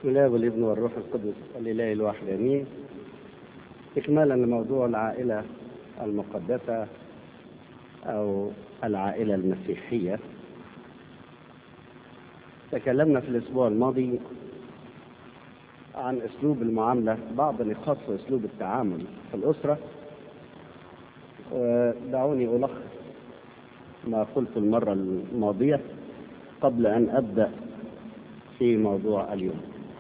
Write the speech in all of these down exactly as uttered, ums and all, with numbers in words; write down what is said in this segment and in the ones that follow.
بسم الله والابن والروح القدس الإله الواحد آمين. إكمالا لموضوع العائلة المقدسة أو العائلة المسيحية، تكلمنا في الأسبوع الماضي عن أسلوب المعاملة، بعض نقاط في أسلوب التعامل في الأسرة، ودعوني ألخص ما قلت المرة الماضية قبل أن أبدأ في موضوع اليوم.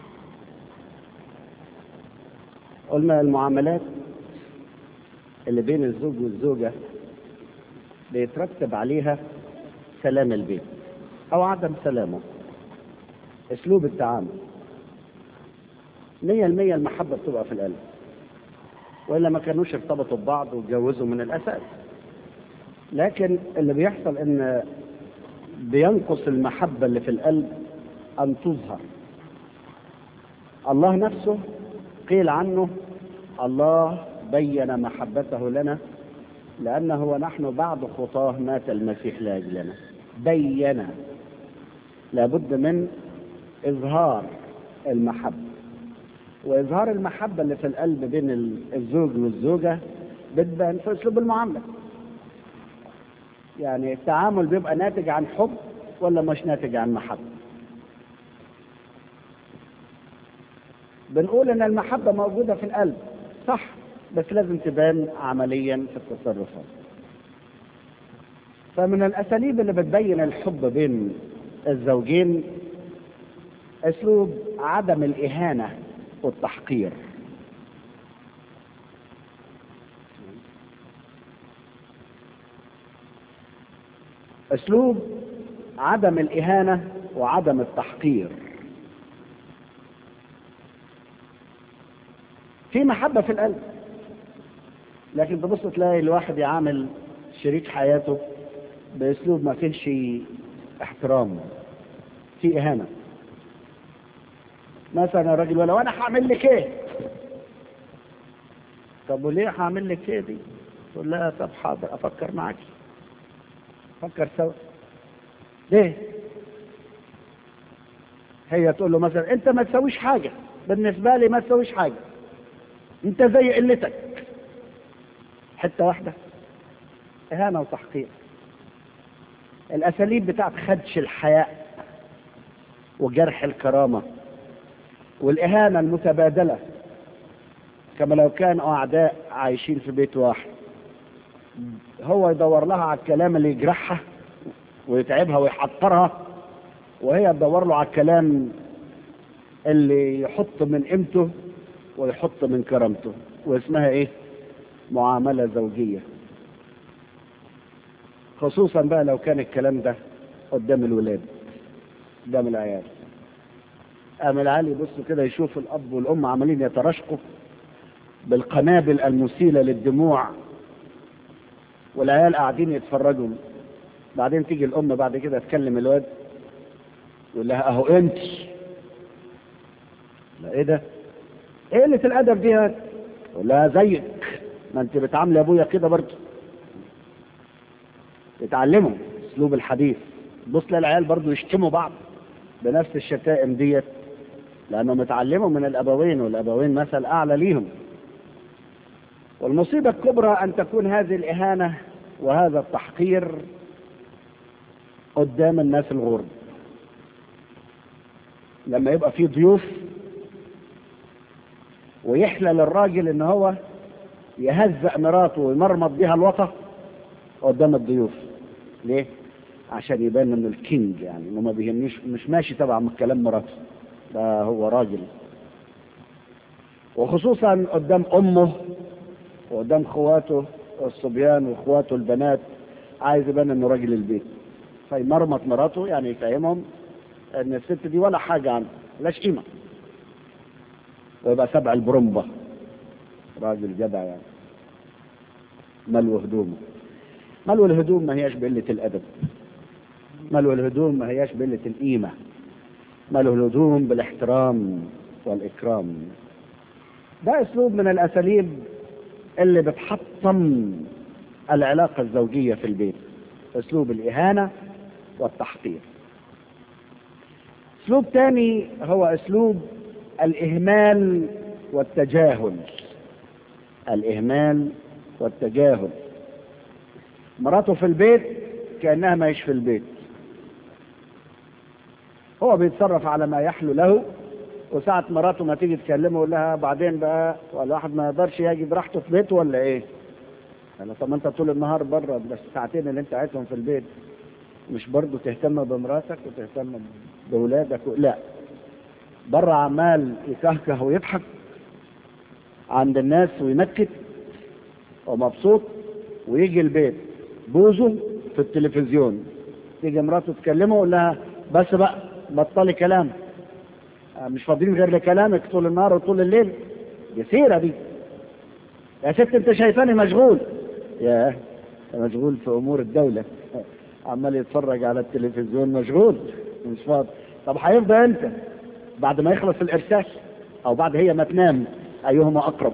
قلنا المعاملات اللي بين الزوج والزوجة بيترتب عليها سلام البيت أو عدم سلامه. أسلوب التعامل مية المية المحبة بتبقى في القلب، وإلا ما كانوش ارتبطوا ببعض واتجوزوا من الأساس. لكن اللي بيحصل إن بينقص المحبة اللي في القلب أن تظهر. الله نفسه قيل عنه الله بين محبته لنا لأنه ونحن بعد خطاه مات المسيح لأجلنا. بين، لابد من إظهار المحبة، وإظهار المحبة اللي في القلب بين الزوج والزوجة بتبان في أسلوب المعاملة. يعني التعامل بيبقى ناتج عن حب ولا مش ناتج عن محبة؟ بنقول ان المحبة موجودة في القلب صح، بس لازم تبان عمليا في التصرفات. فمن الاساليب اللي بتبين الحب بين الزوجين اسلوب عدم الاهانة والتحقير. اسلوب عدم الاهانة وعدم التحقير. في محبة في القلب، لكن تبص تلاقي الواحد يعامل شريك حياته باسلوب ما فيهش احترام، في اهانة. مثلا الراجل ولا وانا هعمل لك ايه؟ طب وليه هعمل لك ايه دي؟ تقول لها طب حاضر افكر معاكي، فكر سوا. ليه؟ هي تقول له مثلا انت ما تسويش حاجة، بالنسبة لي ما تسويش حاجة، انت زي قلتك. حتة واحدة اهانة وتحقير. الاساليب بتاعت خدش الحياء وجرح الكرامة والاهانة المتبادلة، كما لو كانوا اعداء عايشين في بيت واحد، هو يدور لها على الكلام اللي يجرحها ويتعبها ويحقرها، وهي تدور له على الكلام اللي يحط من قيمته ويحط من كرامته. واسمها ايه؟ معاملة زوجية. خصوصا بقى لو كان الكلام ده قدام الولاد، قدام العيال. قام العيال يبصوا كده يشوف الاب والام عمالين يتراشقوا بالقنابل المسيلة للدموع، والعيال قاعدين يتفرجوا. بعدين تيجي الام بعد كده تكلم الواد يقول لها اهو انت. لا ايه ده؟ ايه قلة الادب دي؟ يقول لها زيك، ما انت بتعاملي ابويا كده برضه. يتعلموا اسلوب الحديث. بص للعيال برضه يشتموا بعض بنفس الشتائم ديت، لانهم اتعلموا من الابوين، والابوين مثل اعلى ليهم. والمصيبة الكبرى ان تكون هذه الاهانة وهذا التحقير قدام الناس الغرب. لما يبقى في ضيوف ويحلى للراجل ان هو يهزأ مراته ويمرمط بيها الوطا قدام الضيوف. ليه؟ عشان يبان انه الكينج، يعني انه ما بيهمنيش، مش ماشي تبع من كلام مراته، ده هو راجل. وخصوصا قدام امه وقدام اخواته الصبيان واخواته البنات، عايز يبان انه راجل البيت، فيمرمط مراته، يعني يفهمهم ان الست دي ولا حاجه عنه، ملاش قيمه، ويبقى سبع البرمبه، راجل جدع يعني. ملو هدومه. ملو الهدوم ما هياش بقله الادب، ملو الهدوم ما هياش بقله القيمه، ملو الهدوم بالاحترام والاكرام. ده اسلوب من الاساليب اللي بتحطم العلاقه الزوجيه في البيت، اسلوب الاهانه والتحقير. اسلوب تاني هو اسلوب الإهمال والتجاهل. الإهمال والتجاهل. مراته في البيت كأنها ما يش في البيت، هو بيتصرف على ما يحلو له، وساعة مراته ما تيجي تكلمه يقول لها بعدين بقى، والواحد ما يقدرش يجي براحته في بيته ولا ايه؟ انا طب ما انت طول النهار بره، بس الساعتين اللي انت قاعدهم في البيت مش برضه تهتم بمراتك وتهتم بولادك؟ لا، بره عمال يكهكه ويضحك عند الناس وينكت ومبسوط، ويجي البيت بوزه في التلفزيون، تيجي مراته تكلمه ويقول لها بس بقى بطلي كلام، مش فاضيين غير لكلامك طول النهار وطول الليل. دي سيرة دي. يا ست انت شايفاني مشغول، يا مشغول في امور الدولة، عمال يتفرج على التلفزيون، مشغول مش فاضي. طب هيفضل انت بعد ما يخلص الارسال او بعد هي ما تنام، ايهما اقرب؟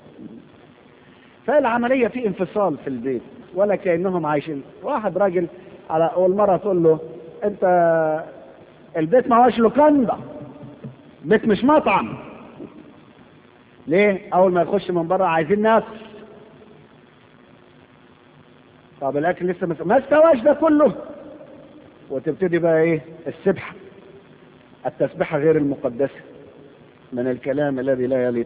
فالعملية في انفصال في البيت، ولا كأنهم عايشين. واحد راجل على اول مرة تقول له انت البيت ما هوش لوكاندا، بيت مش مطعم. ليه؟ اول ما يخش من بره عايزين ناكل. طب الاكل لسه مس... ما استواش ده كله، وتبتدي بقى ايه؟ السبحه، التسبحه غير المقدسه من الكلام الذي لا يليق.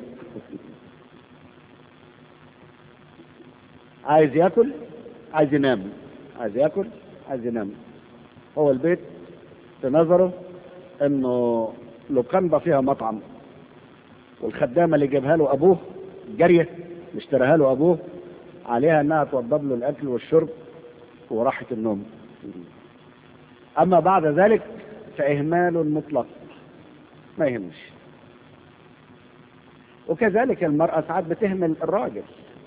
عايز ياكل، عايز ينام، عايز ياكل، عايز ينام. هو البيت في نظره انه لوكاندا فيها مطعم، والخدامه اللي جابها له ابوه جاريه اللي اشتراها له ابوه عليها انها توضب له الاكل والشرب وراحه النوم. اما بعد ذلك فاهمال مطلق، ما يهمش. وكذلك المراه ساعات بتهمل الراجل،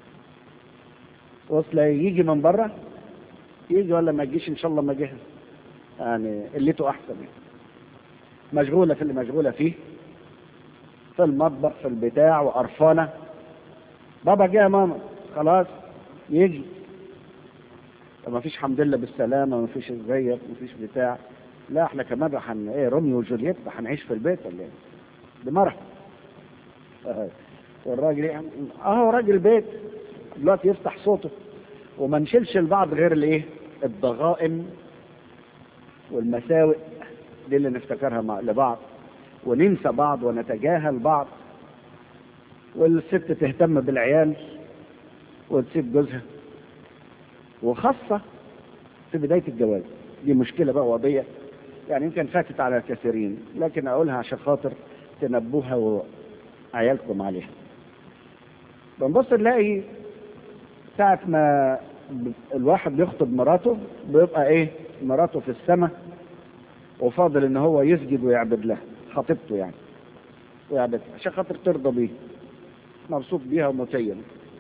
وصل يجي من بره، يجي ولا ما يجيش ان شاء الله ما جه، يعني قلته احسن يعني. مشغوله في اللي مشغوله فيه، في المطبخ في البتاع وقرفانه. بابا جه يا ماما، خلاص يجي. طب ما فيش حمد لله بالسلامه، ما فيش ازيك، ما فيش بتاع. لا احنا كمان راح ايه، روميو وجولييت راح نعيش في البيت ولا ايه؟ دي مرة. آه. والراجل ايه؟ اهو راجل بيت دلوقتي يفتح صوته، وما نشيلش البعض غير الايه؟ الضغائن والمساوئ دي اللي نفتكرها مع لبعض، وننسى بعض ونتجاهل بعض. والست تهتم بالعيال وتسيب جوزها، وخاصة في بداية الجواز. دي مشكلة بقى وضية، يعني يمكن فاتت على كثيرين، لكن أقولها عشان خاطر تنبوها وعيالكم عليها. بنبص نلاقي ساعة ما الواحد يخطب مراته بيبقى ايه؟ مراته في السماء، وفاضل ان هو يسجد ويعبد لها، خطيبته يعني، ويعبد عشان خاطر ترضى بيه، مبسوط بيها ومتيم.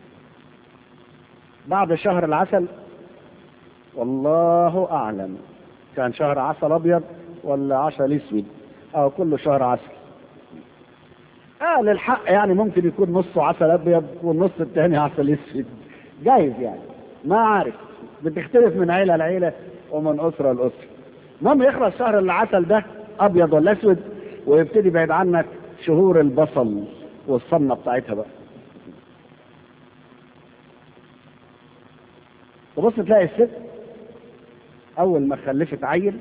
بعد شهر العسل والله اعلم كان شهر عسل ابيض ولا عسل اسود، او كله شهر عسل. اه للحق يعني ممكن يكون نصه عسل ابيض والنص الثاني عسل اسود، جايز يعني، ما عارف، بتختلف من عيله لعيله ومن اسره لاسره. المهم يخلص شهر العسل ده ابيض ولا اسود، ويبتدي بعيد عنك شهور البصل والصنه بتاعتها بقى. تبص تلاقي الست اول ما خلفت عيل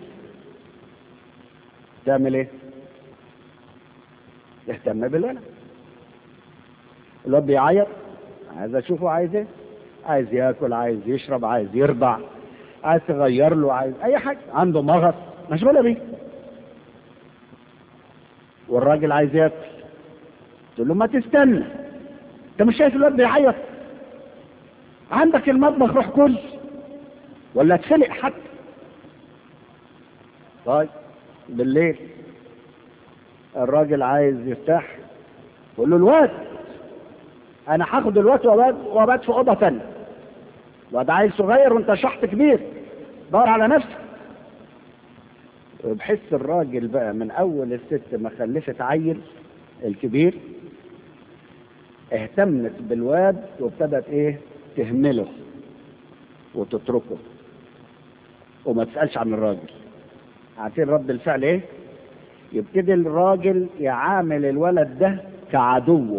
تعمل ايه؟ تهتم بالولد. الواد بيعيط، عايز اشوفه عايز ايه، عايز ياكل، عايز يشرب، عايز يرضع، عايز تغير له، عايز اي حاجه، عنده مغص مشغوله بيه. والراجل عايز ياكل، تقول له ما تستنى، انت مش شايف الواد بيعيط؟ عندك المطبخ روح كل، ولا اتفلق حتى. طيب بالليل الراجل عايز يرتاح، يقول له الواد انا هاخد الواد وابات وابات في اوضه ثانيه، الواد عيل صغير وانت شحط كبير، دور على نفسك. بحس الراجل بقى من اول الست ما خلفت عيل الكبير اهتمت بالواد وابتدت ايه؟ تهمله وتتركه وما تسالش عن الراجل. عارفين رد الفعل ايه؟ يبتدي الراجل يعامل الولد ده كعدوه،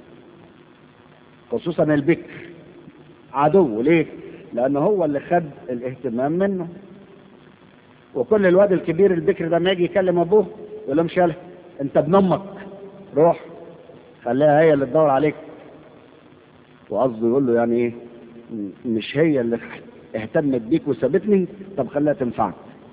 خصوصا البكر عدو. ليه؟ لأنه هو اللي خد الاهتمام منه. وكل الواد الكبير البكر ده ما يجي يكلم أبوه يقول له مش يالا أنت ابن أمك، روح خليها هي اللي تدور عليك. وقصده يقول له يعني إيه؟ مش هي اللي اهتمت بيك وسابتني، طب خليها تنفعك.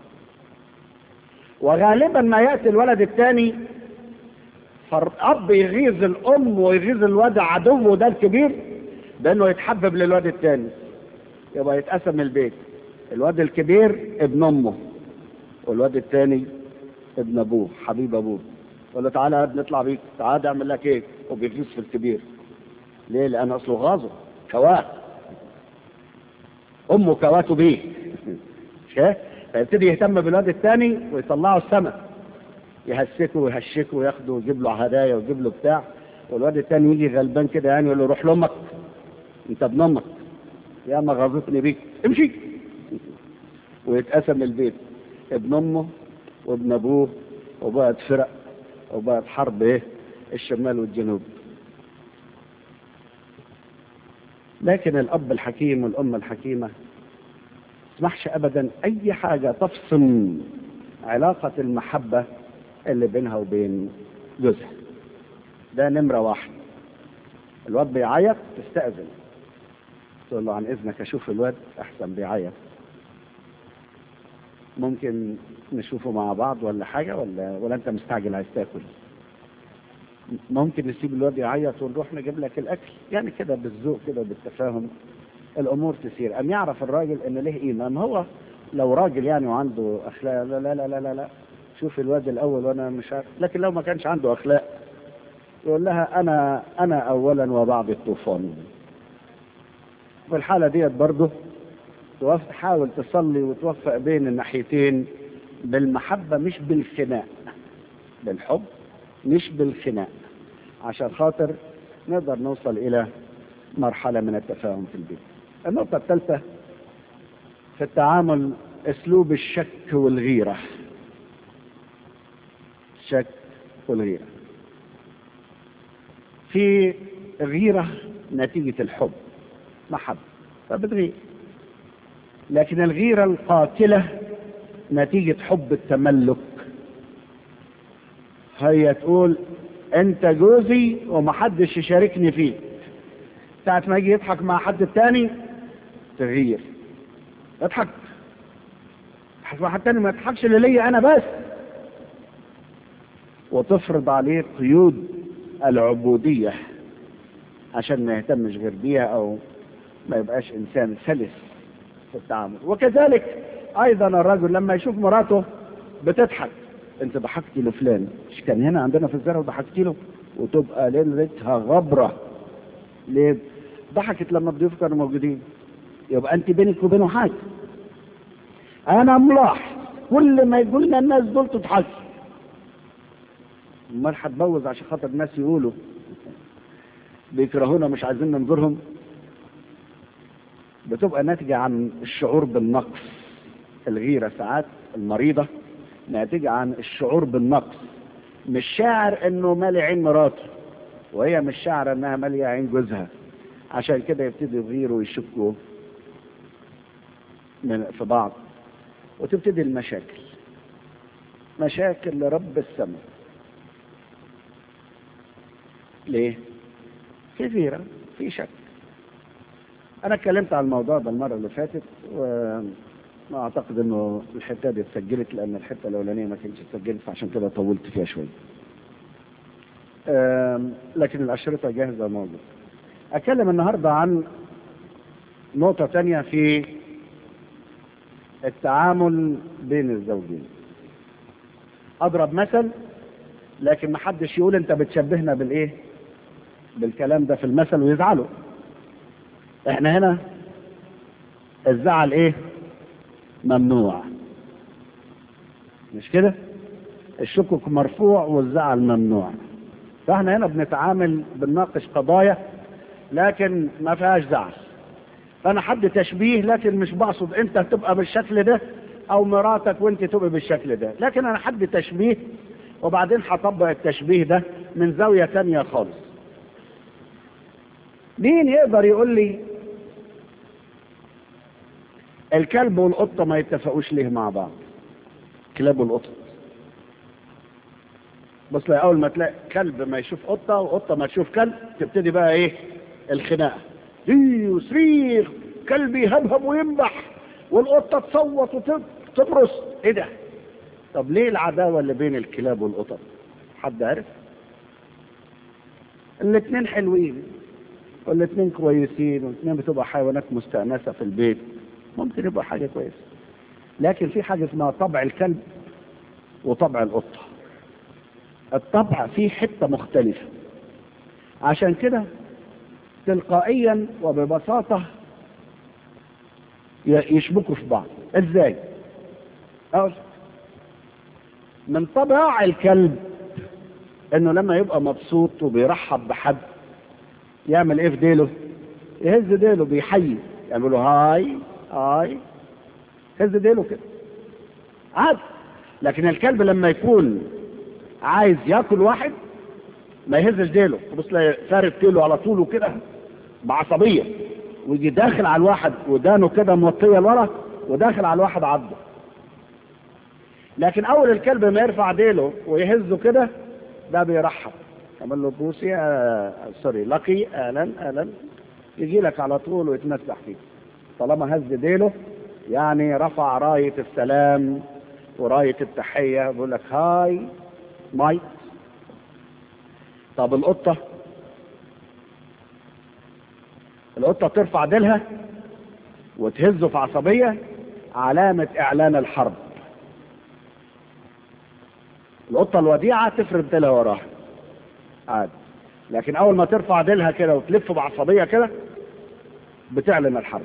وغالبا ما يأتي الولد الثاني فالأب يغيظ الأم ويغيظ الواد عدوه ده الكبير بأنه يتحبب للواد الثاني، يبقى يتقسم البيت، الواد الكبير ابن أمه والواد الثاني ابن أبوه حبيب أبوه. يقول له تعالى يا ابني نطلع بيك، تعالى أعمل لك إيه، وبيغيظ في الكبير. ليه؟ لأن أصله غاظه كواه، أمه كواته بيه فيبتدي يهتم بالواد الثاني ويطلعه السماء، يهسكه ويهشكه وياخده ويجيب له هدايا ويجيب له بتاع. والواد الثاني يجي غلبان كده يعني يقول له روح لامك انت ابن امك، يا ما غاظتني بيك امشي. ويتقسم البيت، ابن امه وابن ابوه، وبقت فرق وبقت حرب ايه الشمال والجنوب. لكن الاب الحكيم والام الحكيمه تسمحش ابدا اي حاجه تفصل علاقه المحبه اللي بينها وبين جوزها. ده نمره واحد. الواد بيعيط تستأذن، تقول له عن اذنك اشوف الواد احسن بيعيط، ممكن نشوفه مع بعض ولا حاجه، ولا ولا انت مستعجل عايز تاكل؟ ممكن نسيب الواد يعيط ونروح نجيب لك الاكل، يعني كده بالذوق كده بالتفاهم الامور تسير. ام يعرف الراجل ان له قيمه. ما هو لو راجل يعني وعنده اخلاق لا لا لا لا لا, لا. شوف الواد الاول وانا مش عارف. لكن لو ما كانش عنده اخلاق يقول لها انا انا اولا وبعد الطوفان. في الحاله ديت برضه تحاول تصلي وتوفق بين الناحيتين بالمحبه مش بالخناق، بالحب مش بالخناق، عشان خاطر نقدر نوصل الى مرحله من التفاهم في البيت. النقطه الثالثه في التعامل اسلوب الشك والغيره. الشك والغيره. في غيره نتيجه الحب محبه فبتغير، لكن الغيره القاتله نتيجه حب التملك. هي تقول انت جوزي ومحدش يشاركني فيه، ساعة ما يجي يضحك مع حد تاني تغير، اضحك اضحك مع حد تاني ما يضحكش اللي ليا انا بس، وتفرض عليه قيود العبودية عشان ما يهتمش غير بيها او ما يبقاش انسان سلس في التعامل. وكذلك ايضا الرجل لما يشوف مراته بتضحك، انت ضحكتي لفلان مش كان هنا عندنا في الزرع وضحكتي له، وتبقى ليلتها غبرة. ليه؟ ضحكت لما الضيوف كانوا موجودين، يبقى انت بينك وبينه حاجة. انا ملاحظ كل ما يقول لنا الناس دول تضحك، امال هتبوظ عشان خاطر الناس يقولوا بيكرهونا مش عايزين ننظرهم. بتبقى ناتجة عن الشعور بالنقص. الغيرة ساعات المريضة ناتجة عن الشعور بالنقص، مش شاعر انه مالي عين مراته وهي مش شاعرة انها مالية عين جوزها، عشان كده يبتدي يغيروا ويشكوا في بعض وتبتدي المشاكل، مشاكل لرب السماء. ليه؟ في غيرة، في شك. انا اتكلمت عن الموضوع ده المرة اللي فاتت وما اعتقد انه الحتة دي اتسجلت، لان الحتة الاولانية ما كانتش اتسجلت فعشان كده طولت فيها شوية، لكن الاشرطة جاهزة موجودة. اتكلم النهاردة عن نقطة تانية في التعامل بين الزوجين. اضرب مثل لكن ما حدش يقول انت بتشبهنا بالايه بالكلام ده في المثل ويزعلوا. احنا هنا الزعل ايه ممنوع، مش كده؟ الشكوك مرفوع والزعل ممنوع. فاحنا هنا بنتعامل بنناقش قضايا لكن ما فيهاش زعل. فانا حد تشبيه لكن مش بقصد انت تبقى بالشكل ده او مراتك وانت تبقى بالشكل ده، لكن انا حد تشبيه وبعدين هطبق التشبيه ده من زاوية تانية خالص. مين يقدر يقول لي الكلب والقطة ما يتفقوش ليه مع بعض؟ كلاب والقطط. بص لي اول ما تلاقي كلب ما يشوف قطة وقطة ما تشوف كلب تبتدي بقى ايه الخناقة، دي وصريخ، كلب يهبهب وينبح والقطة تصوت وتبرص. ايه ده؟ طب ليه العداوة اللي بين الكلاب والقطط؟ حد عارف؟ الاتنين حلوين والاتنين كويسين والاتنين بتبقى حيوانات مستأنسة في البيت، ممكن يبقى حاجة كويسة، لكن في حاجة اسمها طبع الكلب وطبع القطة. الطبع فيه حتة مختلفة، عشان كده تلقائيا وببساطة يشبكوا في بعض. ازاي؟ أقول من طبع الكلب انه لما يبقى مبسوط وبيرحب بحد يعمل ايه في ديله؟ يهز ديله بيحيي، يعمل له هاي هاي، هز ديله كده عادي. لكن الكلب لما يكون عايز ياكل واحد ما يهزش ديله، بص فارد ديله على طوله كده بعصبيه، ويجي داخل على الواحد ودانه كده موطيه لورا وداخل على الواحد عضه. لكن اول الكلب ما يرفع ديله ويهزه كده ده بيرحب، يعمل له بوسي آه سوري لقي اهلا اهلا، يجي لك على طول ويتمسح فيك. طالما هز ديله يعني رفع رايه السلام ورايه التحيه، بيقول لك هاي مايت. طب القطه القطه ترفع ديلها وتهزه في عصبيه، علامه اعلان الحرب. القطه الوديعه تفرد ديلها وراها عادي، لكن اول ما ترفع ديلها كده وتلف بعصبيه كده بتعلن الحرب.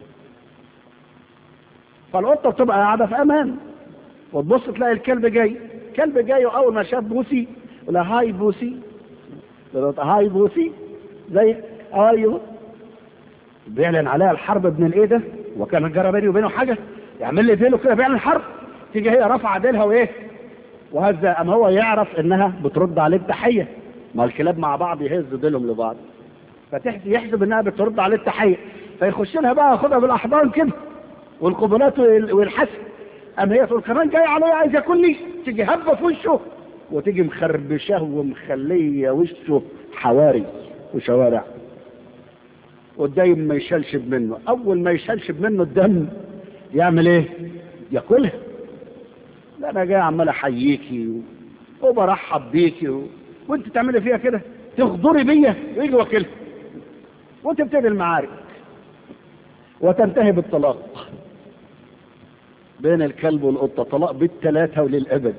فالقطه بتبقى قاعده في امان وتبص تلاقي الكلب جاي، الكلب جاي واول ما شاف بوسي ولا هاي بوسي، هاي بوسي زي ايوه، بيعلن عليها الحرب. ابن الايه ده وكان جرى بيني وبينه حاجه، يعمل لي ديله كده بيعلن حرب، تيجي هي رفع ديلها وايه وهذا، اما هو يعرف انها بترد عليه التحيه. ما الكلاب مع بعض يهزوا ديلهم لبعض، فيحسب انها بترد عليه التحيه، فيخش لها بقى ياخدها بالاحضان كده والقبلات والحسن. اما هي تقول كمان جاي عليا عايز ياكلني، تيجي هبه في وشه وتيجي مخربشه ومخليه وشه حواري وشوارع، والدايم ما يشلشب منه. اول ما يشلشب منه الدم يعمل ايه؟ ياكلها. لا انا جاي عمال احييكي وبرحب بيكي و... وانت تعملي فيها كده، تغدري بيا ويجي واكلها، وتبتدي المعارك وتنتهي بالطلاق بين الكلب والقطه، طلاق بالثلاثه وللابد.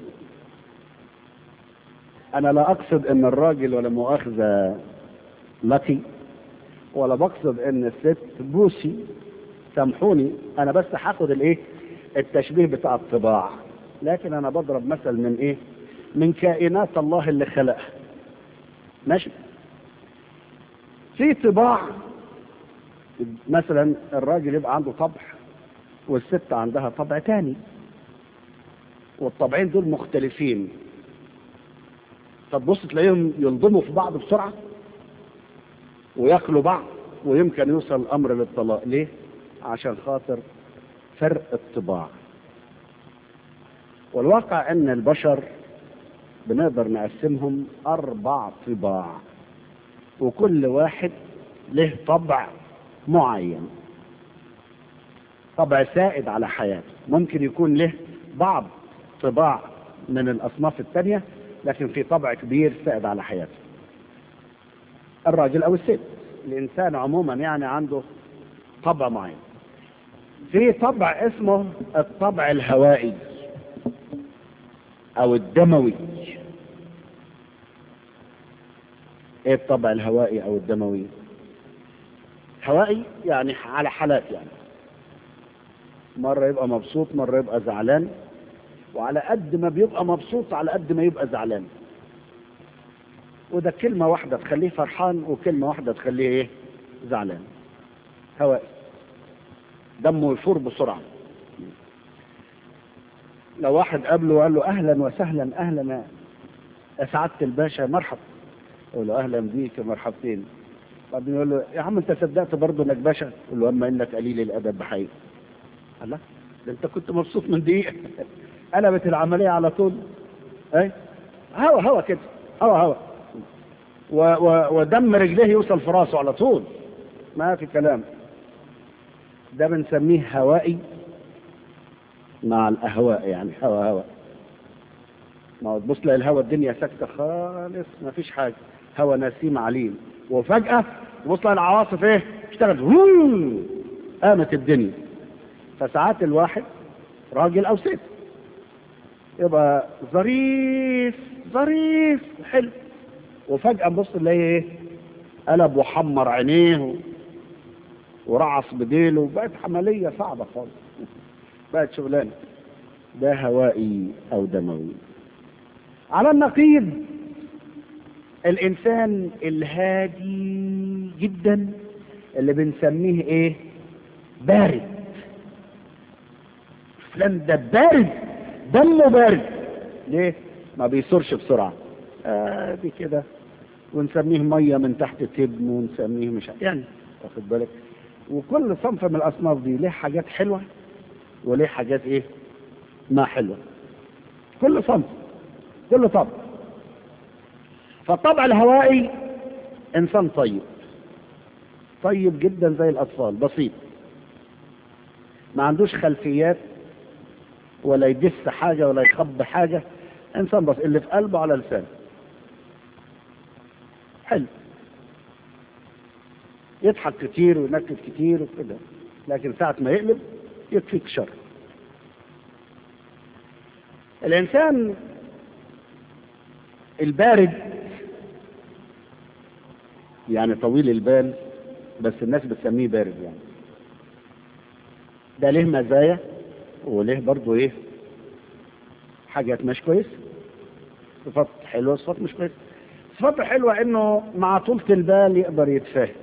انا لا اقصد ان الراجل ولا مؤاخذه لقي، ولا بقصد ان الست بوسي، سامحوني، انا بس هاخد الايه التشبيه بتاع الطباع، لكن انا بضرب مثل من ايه من كائنات الله اللي خلقها. ماشي؟ في طباع مثلا الراجل يبقى عنده طبع والست عندها طبع تاني، والطبعين دول مختلفين، فتبص تلاقيهم ينضموا في بعض بسرعه وياكلوا بعض، ويمكن يوصل الامر للطلاق. ليه؟ عشان خاطر فرق الطباع. والواقع ان البشر بنقدر نقسمهم اربع طباع، وكل واحد له طبع معين، طبع سائد على حياته. ممكن يكون له بعض طباع من الاصناف الثانيه، لكن في طبع كبير سائد على حياته. الراجل او الست، الانسان عموما يعني عنده طبع معين. في طبع اسمه الطبع الهوائي او الدموي. ايه الطبع الهوائي او الدموي؟ هوائي يعني على حالات، يعني مرة يبقى مبسوط مرة يبقى زعلان، وعلى قد ما بيبقى مبسوط على قد ما يبقى زعلان، وده كلمة واحدة تخليه فرحان وكلمة واحدة تخليه ايه زعلان. هوائي، دمه يفور بسرعة. لو واحد قابله وقال له اهلا وسهلا، اهلا يا سعاده الباشا، مرحبا، يقول له اهلا بيك مرحبتين. بعدين يقول له يا عم انت صدقت برضه انك باشا؟ يقول له اما انك قليل الادب بحقيقة. الله، ده انت كنت مبسوط من دقيقه قلبت العمليه على طول. اي هوا هوا كده، هوا هوا و و ودم رجليه يوصل في راسه على طول، ما في كلام. ده بنسميه هوائي مع الاهواء، يعني هوا هوا. ما هو تبص تلاقي الهوا الدنيا ساكته خالص، ما فيش حاجه، هوا نسيم عليل، وفجاه تبص تلاقي العواصف ايه اشتغلت، قامت الدنيا. فساعات الواحد راجل او ست يبقى ظريف ظريف حلو، وفجأة نبص نلاقيه ايه قلب وحمر عينيه ورعص بديله، بقت عملية صعبة خالص، بقت شغلانة. ده هوائي او دموي. على النقيض الانسان الهادي جدا اللي بنسميه ايه بارد. فلان ده بارد، دمه بارد. ليه؟ ما بيصرش بسرعة. آه دي كده، ونسميه مية من تحت تبن، ونسميه مش يعني، واخد بالك. وكل صنف من الأصناف دي ليه حاجات حلوة وليه حاجات ايه ما حلوة. كل صنف، كل طبع. فالطبع الهوائي انسان طيب، طيب جدا زي الأطفال، بسيط، ما عندوش خلفيات ولا يدس حاجة ولا يخب حاجة، انسان بس اللي في قلبه على لسانه، حلو، يضحك كتير وينكت كتير وكده، لكن ساعة ما يقلب يكفيك شر. الانسان البارد يعني طويل البال، بس الناس بتسميه بارد، يعني ده ليه مزايا وليه برضو ايه حاجات مش كويس، صفات حلوة صفات مش كويس. صفات حلوة انه مع طولة البال يقدر يتفاهم،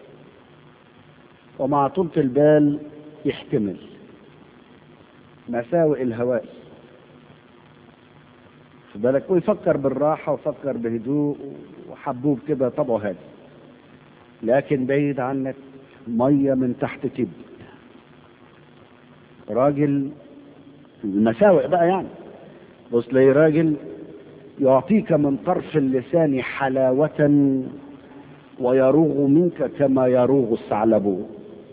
ومع طولة البال يحتمل. مساوئ الهوائي في بالك، ويفكر بالراحة ويفكر بهدوء وحبوب كده، طبعه هادي، لكن بعيد عنك مية من تحت تب. راجل المساوئ بقى يعني، بص لي راجل يعطيك من طرف اللسان حلاوة ويروغ منك كما يروغ الثعلب.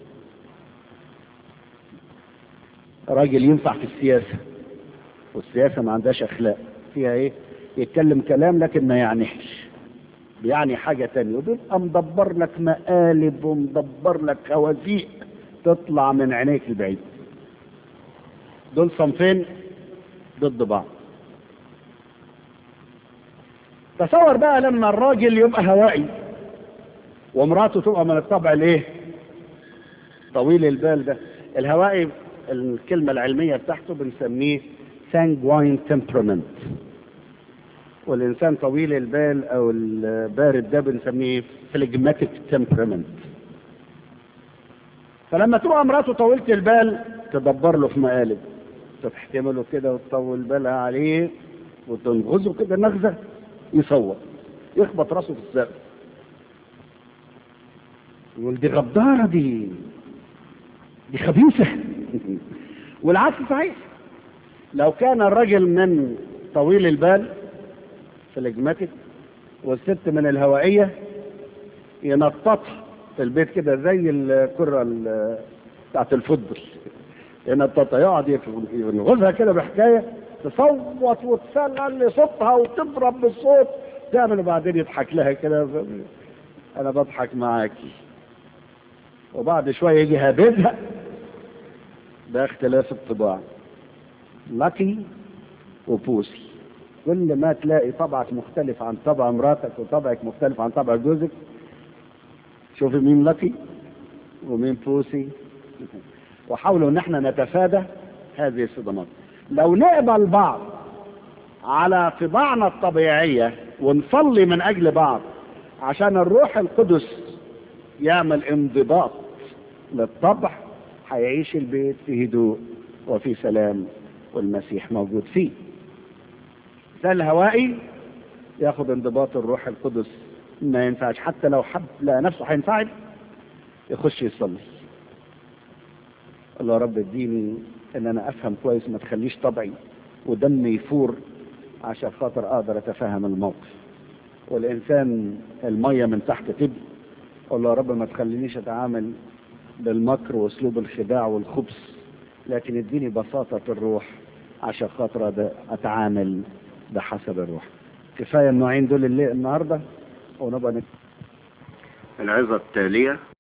راجل ينفع في السياسة، والسياسة ما عندهاش اخلاق، فيها ايه يتكلم كلام لكن ما يعنيش، بيعني حاجة تانية، وبيبقى مدبر لك مقالب ومدبر لك خوازيق تطلع من عينيك البعيد. دول صنفين ضد بعض. تصور بقى لما الراجل يبقى هوائي ومراته تبقى من الطبع الايه طويل البال. ده الهوائي الكلمة العلمية بتاعته بنسميه sanguine temperament، والإنسان طويل البال أو البارد ده بنسميه phlegmatic temperament. فلما تبقى مراته طويلة البال تدبر له في مقالب، تحتمله كده وتطول بالها عليه وتنغزه كده نغزة يصور يخبط راسه في السقف، يقول دي غدارة، دي دي خبيثة. والعكس صحيح، لو كان الرجل من طويل البال فلجماتك والست من الهوائية ينططها في البيت كده زي الكرة بتاعت الفوتبول، ينططها يقعد ينغزها كده بحكاية تصوت وتسلل صوتها وتضرب بالصوت تعمل، وبعدين يضحك لها كده انا بضحك معاكي، وبعد شوية يجي هابدها. ده اختلاف الطباع، لاكي وبوسي. كل ما تلاقي طبعك مختلف عن طبع مراتك وطبعك مختلف عن طبع جوزك، شوفي مين لاكي ومين بوسي، وحاولوا ان احنا نتفادى هذه الصدمات. لو نقبل بعض على طباعنا الطبيعية ونصلي من اجل بعض عشان الروح القدس يعمل انضباط للطبع، هيعيش البيت في هدوء وفي سلام والمسيح موجود فيه. ده الهوائي ياخد انضباط الروح القدس، ما ينفعش حتى لو حب لا نفسه هينفعل يخش يصلي، قال له يا رب اديني ان انا افهم كويس، ما تخليش طبعي ودمي يفور عشان خاطر اقدر اتفهم الموقف. والانسان الميه من تحت تبقى، قال له يا رب ما تخلينيش اتعامل بالمكر واسلوب الخداع والخبث، لكن اديني بساطة الروح عشان خاطر اتعامل بحسب الروح. كفاية النوعين دول اللي النهاردة ونبقى نك... العظة التالية